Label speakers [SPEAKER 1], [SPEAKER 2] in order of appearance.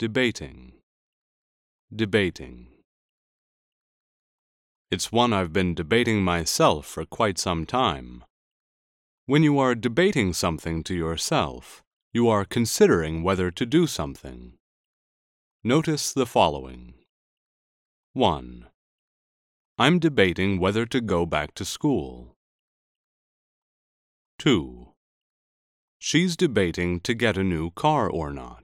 [SPEAKER 1] debating, debating. It's one I've been debating myself for quite some time. When you are debating something to yourself, you are considering whether to do something. Notice the following. 1. I'm debating whether to go back to school. 2. She's debating to get a new car or not.